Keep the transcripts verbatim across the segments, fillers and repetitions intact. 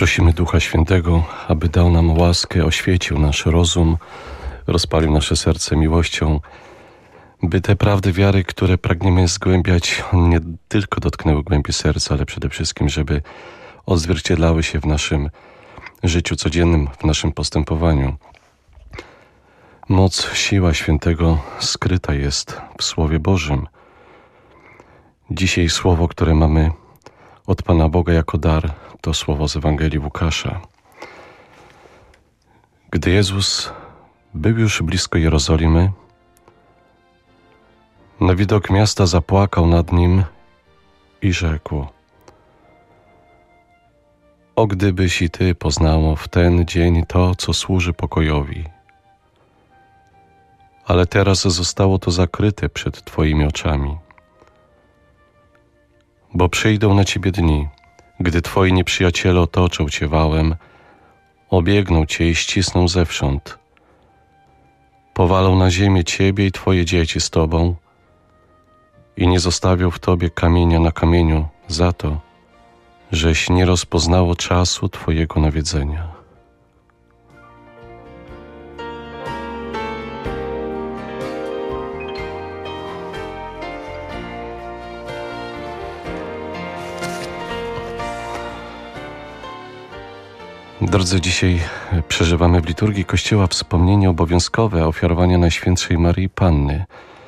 Prosimy Ducha Świętego, aby dał nam łaskę, oświecił nasz rozum, rozpalił nasze serce miłością, by te prawdy wiary, które pragniemy zgłębiać, nie tylko dotknęły głębi serca, ale przede wszystkim, żeby odzwierciedlały się w naszym życiu codziennym, w naszym postępowaniu. Moc, siła Świętego skryta jest w Słowie Bożym. Dzisiaj słowo, które mamy od Pana Boga jako dar, to słowo z Ewangelii Łukasza. Gdy Jezus był już blisko Jerozolimy, na widok miasta zapłakał nad nim i rzekł: O gdybyś i ty poznało w ten dzień to, co służy pokojowi. Ale teraz zostało to zakryte przed twoimi oczami. Bo przyjdą na ciebie dni, gdy twoi nieprzyjaciele otoczą cię wałem, obiegną cię i ścisną zewsząd. Powalą na ziemię ciebie i twoje dzieci z tobą i nie zostawią w tobie kamienia na kamieniu za to, żeś nie rozpoznało czasu twojego nawiedzenia. Drodzy, dzisiaj przeżywamy w liturgii Kościoła wspomnienie obowiązkowe ofiarowania Najświętszej Maryi Panny.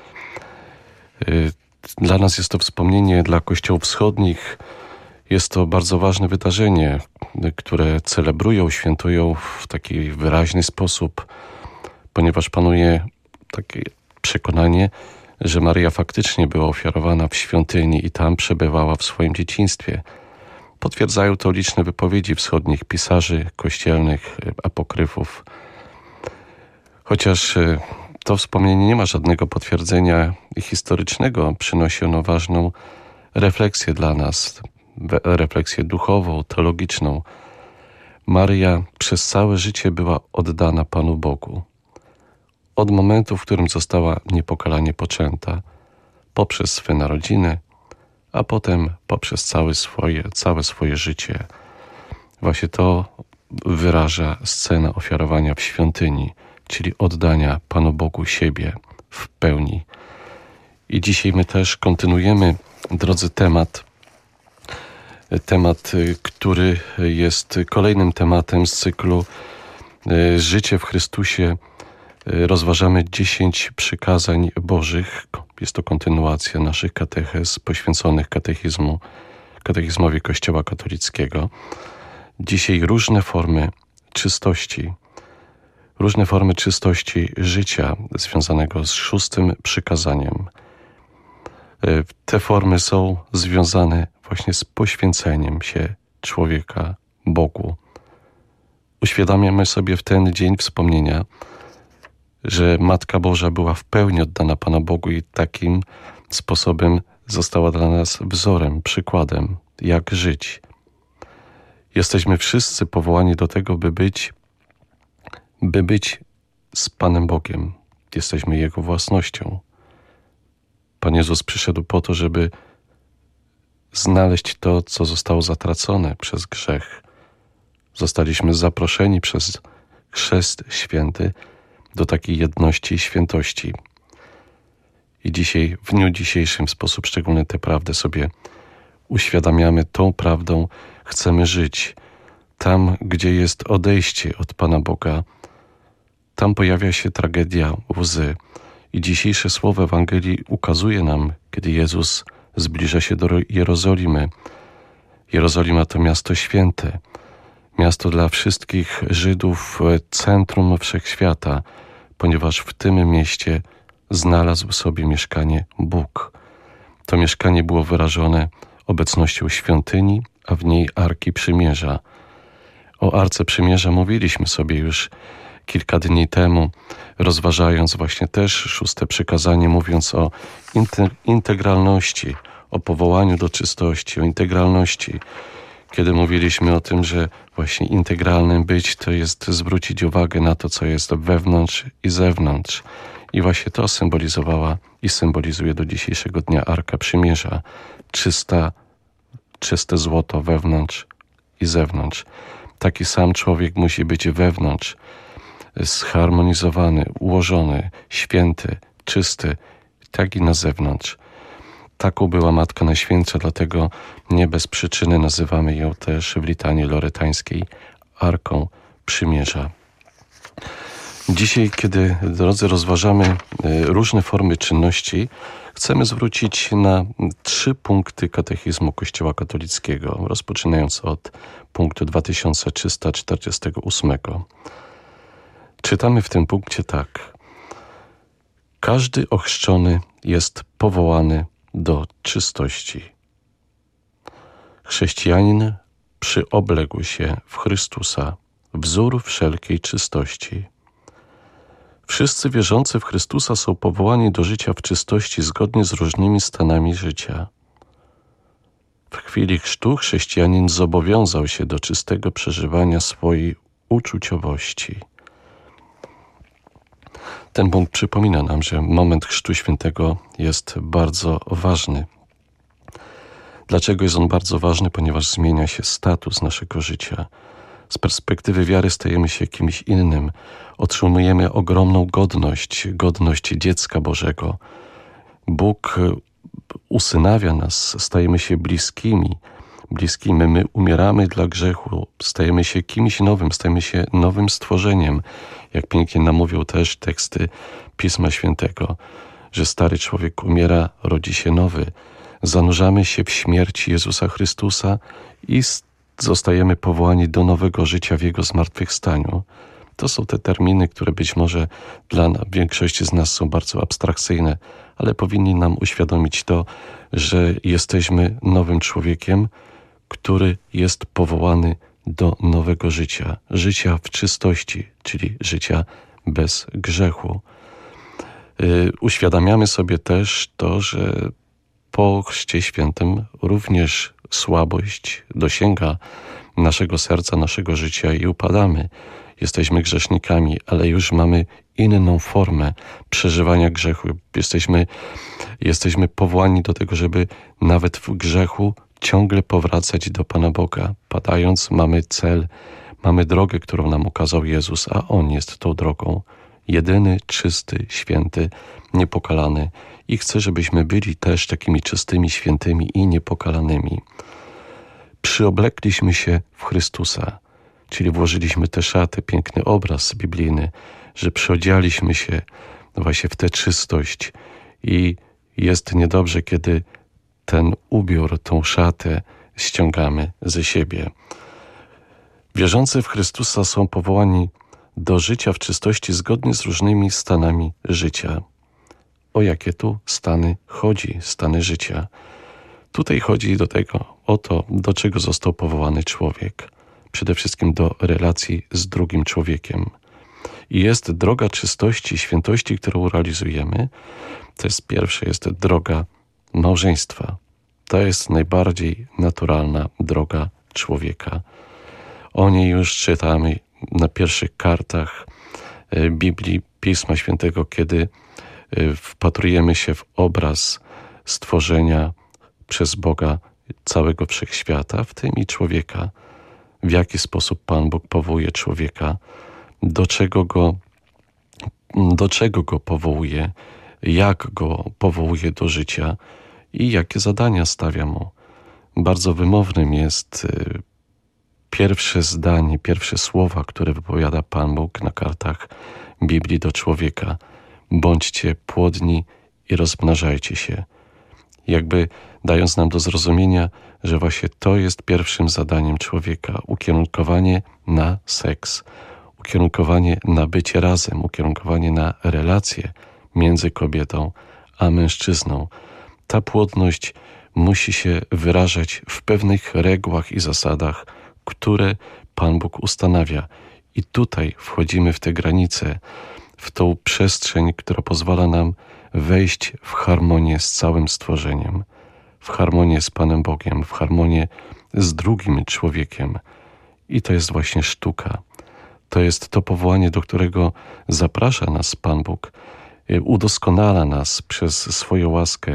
Dla nas jest to wspomnienie, dla Kościołów wschodnich jest to bardzo ważne wydarzenie, które celebrują, świętują w taki wyraźny sposób, ponieważ panuje takie przekonanie, że Maryja faktycznie była ofiarowana w świątyni i tam przebywała w swoim dzieciństwie. Potwierdzają to liczne wypowiedzi wschodnich pisarzy kościelnych, apokryfów. Chociaż to wspomnienie nie ma żadnego potwierdzenia historycznego, przynosi ono ważną refleksję dla nas, refleksję duchową, teologiczną. Maryja przez całe życie była oddana Panu Bogu. Od momentu, w którym została niepokalanie poczęta, poprzez swe narodziny, a potem poprzez całe swoje, całe swoje życie. Właśnie to wyraża scena ofiarowania w świątyni, czyli oddania Panu Bogu siebie w pełni. I dzisiaj my też kontynuujemy, drodzy, temat, temat, który jest kolejnym tematem z cyklu Życie w Chrystusie. Rozważamy dziesięć przykazań Bożych. Jest to kontynuacja naszych katechez poświęconych katechizmu, katechizmowi Kościoła katolickiego. Dzisiaj różne formy czystości, różne formy czystości życia związanego z szóstym przykazaniem. Te formy są związane właśnie z poświęceniem się człowieka Bogu. Uświadamiamy sobie w ten dzień wspomnienia, że Matka Boża była w pełni oddana Pana Bogu i takim sposobem została dla nas wzorem, przykładem, jak żyć. Jesteśmy wszyscy powołani do tego, by być, by być z Panem Bogiem. Jesteśmy Jego własnością. Pan Jezus przyszedł po to, żeby znaleźć to, co zostało zatracone przez grzech. Zostaliśmy zaproszeni przez Chrzest Święty do takiej jedności i świętości. I dzisiaj, w dniu dzisiejszym w sposób szczególny tę prawdę sobie uświadamiamy. Tą prawdą chcemy żyć. Tam, gdzie jest odejście od Pana Boga, tam pojawia się tragedia, łzy. I dzisiejsze słowo Ewangelii ukazuje nam, kiedy Jezus zbliża się do Jerozolimy. Jerozolima to miasto święte, miasto dla wszystkich Żydów, centrum wszechświata, ponieważ w tym mieście znalazł sobie mieszkanie Bóg. To mieszkanie było wyrażone obecnością świątyni, a w niej Arki Przymierza. O Arce Przymierza mówiliśmy sobie już kilka dni temu, rozważając właśnie też szóste przykazanie, mówiąc o integralności, o powołaniu do czystości, o integralności. Kiedy mówiliśmy o tym, że właśnie integralnym być to jest zwrócić uwagę na to, co jest wewnątrz i zewnątrz. I właśnie to symbolizowała i symbolizuje do dzisiejszego dnia Arka Przymierza. Czysta, czyste złoto wewnątrz i zewnątrz. Taki sam człowiek musi być wewnątrz, zharmonizowany, ułożony, święty, czysty, tak i na zewnątrz. Taką była Matka Najświętsza, dlatego nie bez przyczyny nazywamy ją też w litanii loretańskiej Arką Przymierza. Dzisiaj, kiedy, drodzy, rozważamy różne formy czynności, chcemy zwrócić na trzy punkty katechizmu Kościoła katolickiego, rozpoczynając od punktu dwa tysiące trzysta czterdziestego ósmego. Czytamy w tym punkcie tak. Każdy ochrzczony jest powołany do czystości. Chrześcijanin przyobległ się w Chrystusa, wzór wszelkiej czystości. Wszyscy wierzący w Chrystusa są powołani do życia w czystości zgodnie z różnymi stanami życia. W chwili chrztu chrześcijanin zobowiązał się do czystego przeżywania swojej uczuciowości. Ten punkt przypomina nam, że moment Chrztu Świętego jest bardzo ważny. Dlaczego jest on bardzo ważny? Ponieważ zmienia się status naszego życia. Z perspektywy wiary stajemy się kimś innym. Otrzymujemy ogromną godność, godność dziecka Bożego. Bóg usynawia nas, stajemy się bliskimi. Bliskimi. My umieramy dla grzechu, stajemy się kimś nowym, stajemy się nowym stworzeniem. Jak pięknie nam mówią też teksty Pisma Świętego, że stary człowiek umiera, rodzi się nowy. Zanurzamy się w śmierci Jezusa Chrystusa i zostajemy powołani do nowego życia w Jego zmartwychwstaniu. To są te terminy, które być może dla większości z nas są bardzo abstrakcyjne, ale powinni nam uświadomić to, że jesteśmy nowym człowiekiem, który jest powołany do nowego życia, życia w czystości, czyli życia bez grzechu. Yy, uświadamiamy sobie też to, że po Chrzcie Świętym również słabość dosięga naszego serca, naszego życia i upadamy. Jesteśmy grzesznikami, ale już mamy inną formę przeżywania grzechu. Jesteśmy, jesteśmy powołani do tego, żeby nawet w grzechu ciągle powracać do Pana Boga. Padając, mamy cel, mamy drogę, którą nam ukazał Jezus, a On jest tą drogą. Jedyny, czysty, święty, niepokalany. I chce, żebyśmy byli też takimi czystymi, świętymi i niepokalanymi. Przyoblekliśmy się w Chrystusa, czyli włożyliśmy te szaty, piękny obraz biblijny, że przyodzialiśmy się właśnie w tę czystość i jest niedobrze, kiedy ten ubiór, tą szatę ściągamy ze siebie. Wierzący w Chrystusa są powołani do życia w czystości zgodnie z różnymi stanami życia. O jakie tu stany chodzi, stany życia? Tutaj chodzi do tego, o to, do czego został powołany człowiek. Przede wszystkim do relacji z drugim człowiekiem. I jest droga czystości, świętości, którą realizujemy. To jest pierwsze, jest droga małżeństwa. To jest najbardziej naturalna droga człowieka. O niej już czytamy na pierwszych kartach Biblii, Pisma Świętego, kiedy wpatrujemy się w obraz stworzenia przez Boga całego wszechświata, w tym i człowieka. W jaki sposób Pan Bóg powołuje człowieka, do czego go, do czego go powołuje, jak go powołuje do życia i jakie zadania stawia mu. Bardzo wymownym jest pierwsze zdanie, pierwsze słowa, które wypowiada Pan Bóg na kartach Biblii do człowieka. Bądźcie płodni i rozmnażajcie się. Jakby dając nam do zrozumienia, że właśnie to jest pierwszym zadaniem człowieka. Ukierunkowanie na seks, ukierunkowanie na bycie razem, ukierunkowanie na relacje między kobietą a mężczyzną. Ta płodność musi się wyrażać w pewnych regułach i zasadach, które Pan Bóg ustanawia. I tutaj wchodzimy w te granice, w tą przestrzeń, która pozwala nam wejść w harmonię z całym stworzeniem, w harmonię z Panem Bogiem, w harmonię z drugim człowiekiem. I to jest właśnie sztuka. To jest to powołanie, do którego zaprasza nas Pan Bóg, udoskonala nas przez swoją łaskę,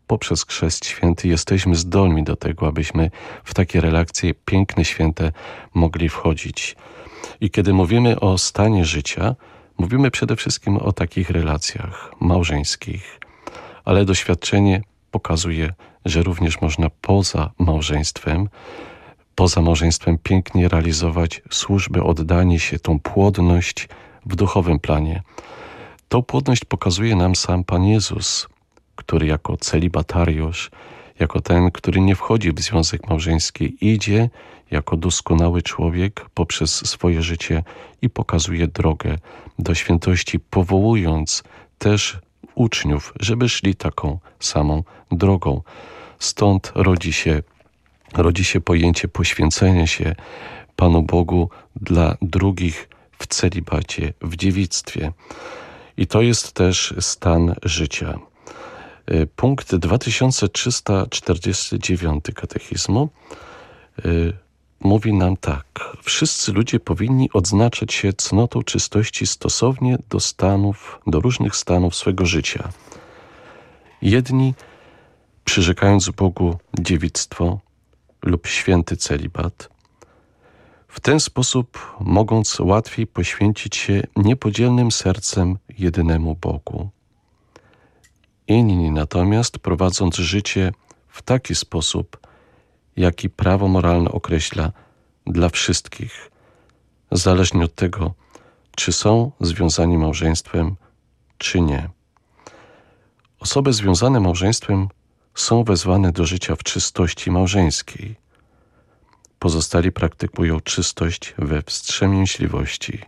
poprzez Chrzest Święty jesteśmy zdolni do tego, abyśmy w takie relacje piękne, święte mogli wchodzić. I kiedy mówimy o stanie życia, mówimy przede wszystkim o takich relacjach małżeńskich, ale doświadczenie pokazuje, że również można poza małżeństwem, poza małżeństwem pięknie realizować służbę, oddanie się, tą płodność w duchowym planie. Tą płodność pokazuje nam sam Pan Jezus, który jako celibatariusz, jako ten, który nie wchodzi w związek małżeński, idzie jako doskonały człowiek poprzez swoje życie i pokazuje drogę do świętości, powołując też uczniów, żeby szli taką samą drogą. Stąd rodzi się, rodzi się pojęcie poświęcenia się Panu Bogu dla drugich w celibacie, w dziewictwie. I to jest też stan życia. Punkt dwa tysiące trzysta czterdziesty dziewiąty katechizmu y, mówi nam tak. Wszyscy ludzie powinni odznaczać się cnotą czystości stosownie do stanów, do różnych stanów swego życia. Jedni, przyrzekając Bogu dziewictwo lub święty celibat, w ten sposób mogąc łatwiej poświęcić się niepodzielnym sercem jedynemu Bogu. Inni natomiast, prowadząc życie w taki sposób, jaki prawo moralne określa dla wszystkich, zależnie od tego, czy są związani małżeństwem, czy nie. Osoby związane małżeństwem są wezwane do życia w czystości małżeńskiej. Pozostali praktykują czystość we wstrzemięźliwości.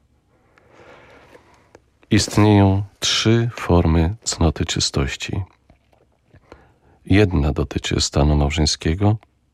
Istnieją trzy formy cnoty czystości. Jedna dotyczy stanu małżeńskiego,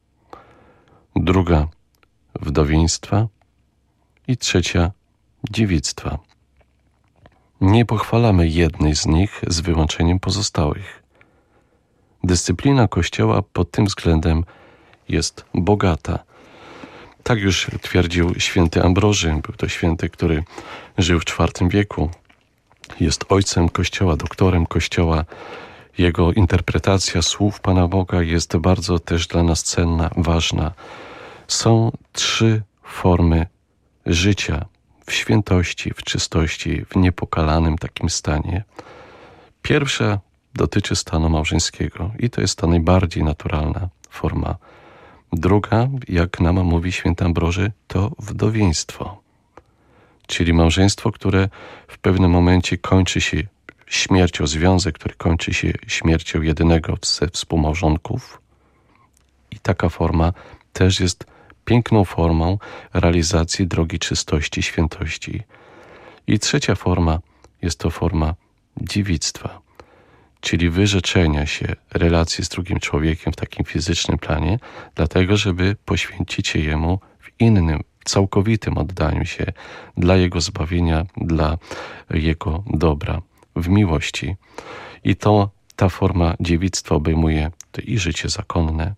druga wdowieństwa i trzecia dziewictwa. Nie pochwalamy jednej z nich z wyłączeniem pozostałych. Dyscyplina Kościoła pod tym względem jest bogata. Tak już twierdził święty Ambroży. Był to święty, który żył w czwartym wieku. Jest ojcem Kościoła, doktorem Kościoła. Jego interpretacja słów Pana Boga jest bardzo też dla nas cenna, ważna. Są trzy formy życia w świętości, w czystości, w niepokalanym takim stanie. Pierwsza dotyczy stanu małżeńskiego i to jest ta najbardziej naturalna forma. Druga, jak nam mówi święty Ambroży, to wdowieństwo, czyli małżeństwo, które w pewnym momencie kończy się śmiercią, związek, który kończy się śmiercią jedynego ze współmałżonków. I taka forma też jest piękną formą realizacji drogi czystości, świętości. I trzecia forma jest to forma dziewictwa, czyli wyrzeczenia się relacji z drugim człowiekiem w takim fizycznym planie, dlatego żeby poświęcić się Jemu w innym, całkowitym oddaniu się dla Jego zbawienia, dla Jego dobra, w miłości. I to ta forma dziewictwa obejmuje i życie zakonne,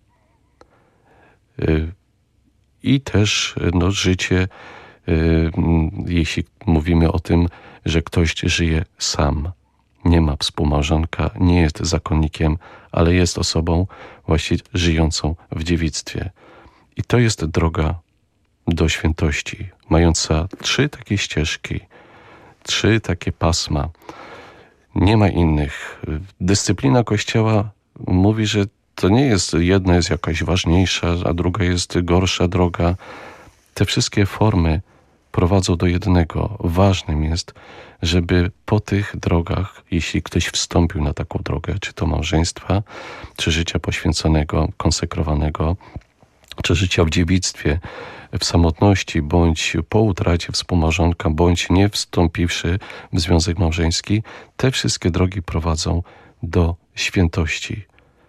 i też no, życie, jeśli mówimy o tym, że ktoś żyje sam, nie ma współmałżonka, nie jest zakonnikiem, ale jest osobą właśnie żyjącą w dziewictwie. I to jest droga do świętości, mająca trzy takie ścieżki, trzy takie pasma. Nie ma innych. Dyscyplina Kościoła mówi, że to nie jest, jedna jest jakaś ważniejsza, a druga jest gorsza droga. Te wszystkie formy prowadzą do jednego. Ważnym jest, żeby po tych drogach, jeśli ktoś wstąpił na taką drogę, czy to małżeństwa, czy życia poświęconego, konsekrowanego, czy życia w dziewictwie, w samotności, bądź po utracie współmałżonka, bądź nie wstąpiwszy w związek małżeński, te wszystkie drogi prowadzą do świętości.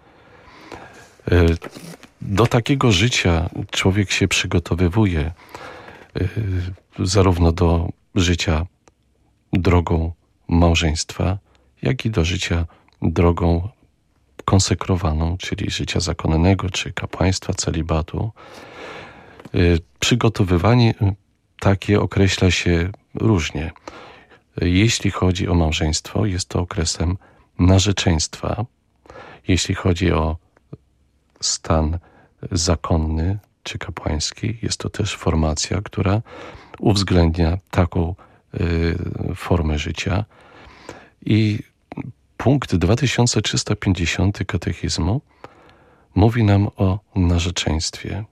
Do takiego życia człowiek się przygotowywuje, zarówno do życia drogą małżeństwa, jak i do życia drogą konsekrowaną, czyli życia zakonnego, czy kapłaństwa, celibatu. Przygotowywanie takie określa się różnie. Jeśli chodzi o małżeństwo, jest to okresem narzeczeństwa Jeśli chodzi o stan zakonny czy kapłański, jest to też formacja, która uwzględnia taką y, formę życia. I punkt dwa tysiące trzysta pięćdziesiąty katechizmu mówi nam o narzeczeństwie.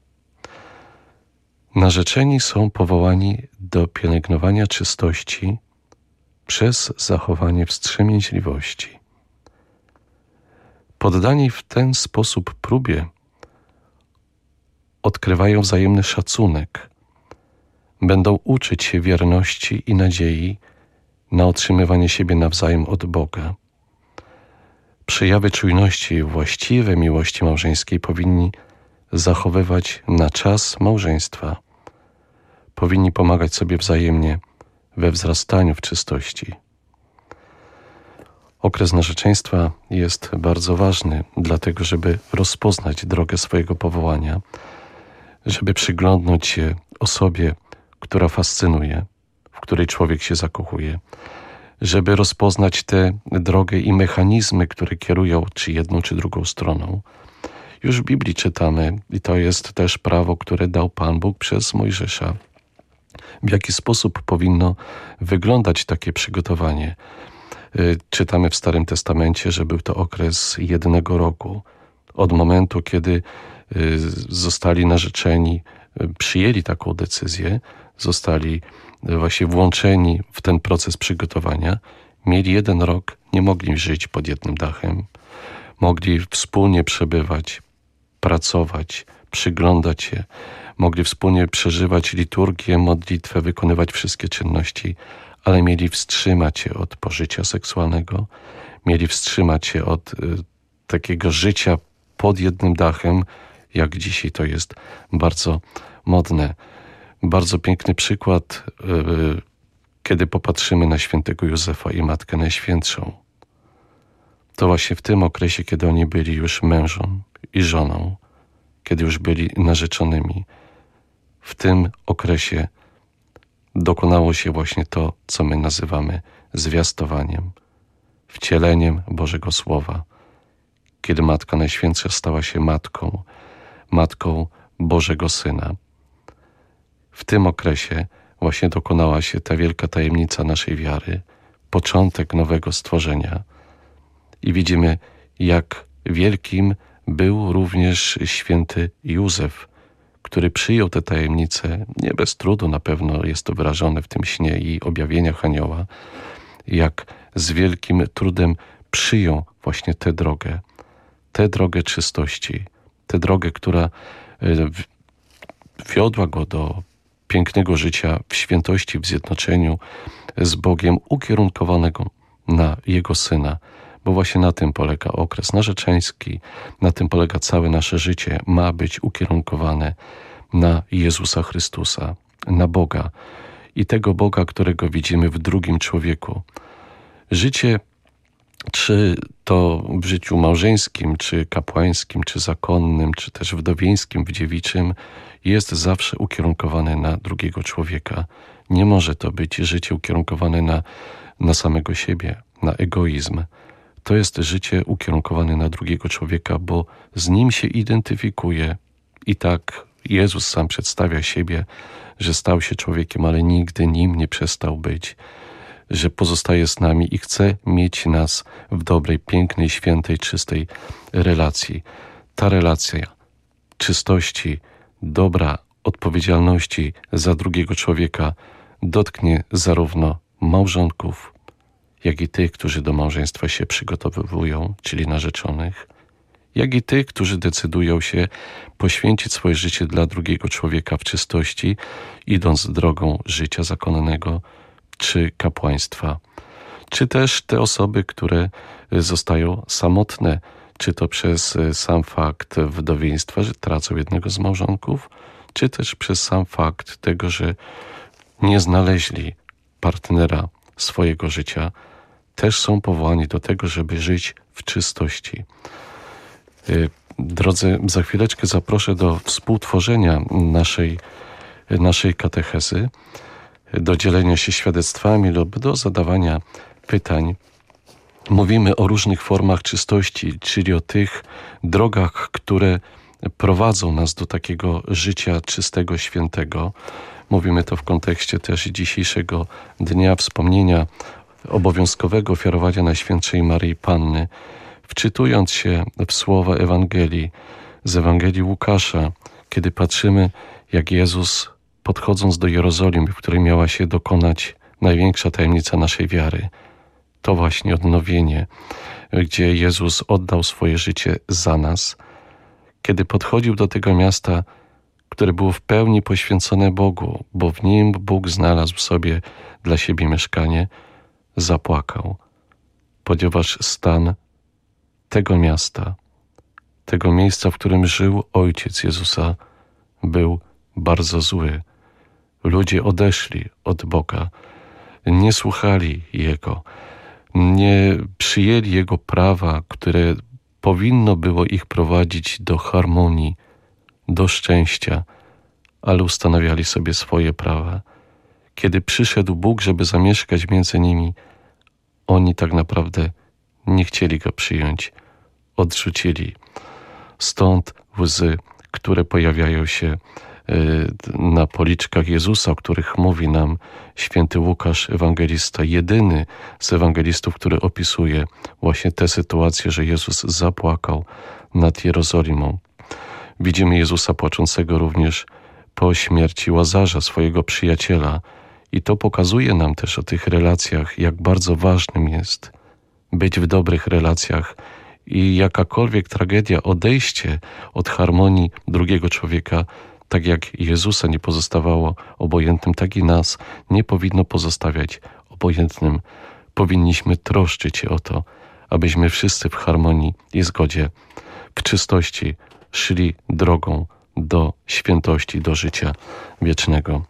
Narzeczeni są powołani do pielęgnowania czystości przez zachowanie wstrzemięźliwości. Poddani w ten sposób próbie odkrywają wzajemny szacunek, będą uczyć się wierności i nadziei na otrzymywanie siebie nawzajem od Boga. Przejawy czujności i właściwej miłości małżeńskiej powinni zachowywać na czas małżeństwa. Powinni pomagać sobie wzajemnie we wzrastaniu w czystości. Okres narzeczeństwa jest bardzo ważny, dlatego żeby rozpoznać drogę swojego powołania, żeby przyglądnąć się osobie, która fascynuje, w której człowiek się zakochuje, żeby rozpoznać tę drogę i mechanizmy, które kierują czy jedną, czy drugą stroną. Już w Biblii czytamy, i to jest też prawo, które dał Pan Bóg przez Mojżesza, w jaki sposób powinno wyglądać takie przygotowanie. Czytamy w Starym Testamencie, że był to okres jednego roku. Od momentu, kiedy zostali narzeczeni, przyjęli taką decyzję, zostali właśnie włączeni w ten proces przygotowania, mieli jeden rok, nie mogli żyć pod jednym dachem, mogli wspólnie przebywać, pracować, przyglądać się, mogli wspólnie przeżywać liturgię, modlitwę, wykonywać wszystkie czynności, ale mieli wstrzymać się od pożycia seksualnego, mieli wstrzymać się od y, takiego życia pod jednym dachem, jak dzisiaj to jest bardzo modne. Bardzo piękny przykład, y, kiedy popatrzymy na świętego Józefa i Matkę Najświętszą. To właśnie w tym okresie, kiedy oni byli już mężem i żoną, kiedy już byli narzeczonymi, w tym okresie dokonało się właśnie to, co my nazywamy zwiastowaniem, wcieleniem Bożego Słowa, kiedy Matka Najświętsza stała się matką, matką Bożego Syna. W tym okresie właśnie dokonała się ta wielka tajemnica naszej wiary, początek nowego stworzenia. I widzimy, jak wielkim był również święty Józef, który przyjął tę tajemnicę, nie bez trudu na pewno jest to wyrażone w tym śnie i objawieniach anioła, jak z wielkim trudem przyjął właśnie tę drogę, tę drogę czystości, tę drogę, która wiodła go do pięknego życia w świętości, w zjednoczeniu z Bogiem, ukierunkowanego na Jego Syna, bo właśnie na tym polega okres narzeczeński, na tym polega całe nasze życie, ma być ukierunkowane na Jezusa Chrystusa, na Boga i tego Boga, którego widzimy w drugim człowieku. Życie, czy to w życiu małżeńskim, czy kapłańskim, czy zakonnym, czy też wdowieńskim, wdziewiczym, jest zawsze ukierunkowane na drugiego człowieka. Nie może to być życie ukierunkowane na, na samego siebie, na egoizm. To jest życie ukierunkowane na drugiego człowieka, bo z nim się identyfikuje. I tak Jezus sam przedstawia siebie, że stał się człowiekiem, ale nigdy nim nie przestał być, że pozostaje z nami i chce mieć nas w dobrej, pięknej, świętej, czystej relacji. Ta relacja czystości, dobra, odpowiedzialności za drugiego człowieka dotknie zarówno małżonków, jak i tych, którzy do małżeństwa się przygotowywują, czyli narzeczonych, jak i tych, którzy decydują się poświęcić swoje życie dla drugiego człowieka w czystości, idąc drogą życia zakonnego czy kapłaństwa, czy też te osoby, które zostają samotne, czy to przez sam fakt wdowieństwa, że tracą jednego z małżonków, czy też przez sam fakt tego, że nie znaleźli partnera swojego życia, też są powołani do tego, żeby żyć w czystości. Drodzy, za chwileczkę zaproszę do współtworzenia naszej, naszej katechezy, do dzielenia się świadectwami lub do zadawania pytań. Mówimy o różnych formach czystości, czyli o tych drogach, które prowadzą nas do takiego życia czystego, świętego. Mówimy to w kontekście też dzisiejszego dnia wspomnienia obowiązkowego ofiarowania Najświętszej Maryi Panny. Wczytując się w słowa Ewangelii, z Ewangelii Łukasza, kiedy patrzymy, jak Jezus, podchodząc do Jerozolimy, w której miała się dokonać największa tajemnica naszej wiary, to właśnie odnowienie, gdzie Jezus oddał swoje życie za nas. Kiedy podchodził do tego miasta, które było w pełni poświęcone Bogu, bo w nim Bóg znalazł sobie dla siebie mieszkanie, zapłakał, ponieważ stan tego miasta, tego miejsca, w którym żył Ojciec Jezusa, był bardzo zły. Ludzie odeszli od Boga, nie słuchali Jego, nie przyjęli Jego prawa, które powinno było ich prowadzić do harmonii, do szczęścia, ale ustanawiali sobie swoje prawa. Kiedy przyszedł Bóg, żeby zamieszkać między nimi, oni tak naprawdę nie chcieli Go przyjąć, odrzucili. Stąd łzy, które pojawiają się na policzkach Jezusa, o których mówi nam święty Łukasz, ewangelista, jedyny z ewangelistów, który opisuje właśnie tę sytuację, że Jezus zapłakał nad Jerozolimą. Widzimy Jezusa płaczącego również po śmierci Łazarza, swojego przyjaciela, i to pokazuje nam też o tych relacjach, jak bardzo ważnym jest być w dobrych relacjach i jakakolwiek tragedia, odejście od harmonii drugiego człowieka, tak jak Jezusa nie pozostawało obojętnym, tak i nas nie powinno pozostawiać obojętnym. Powinniśmy troszczyć się o to, abyśmy wszyscy w harmonii i zgodzie, w czystości szli drogą do świętości, do życia wiecznego.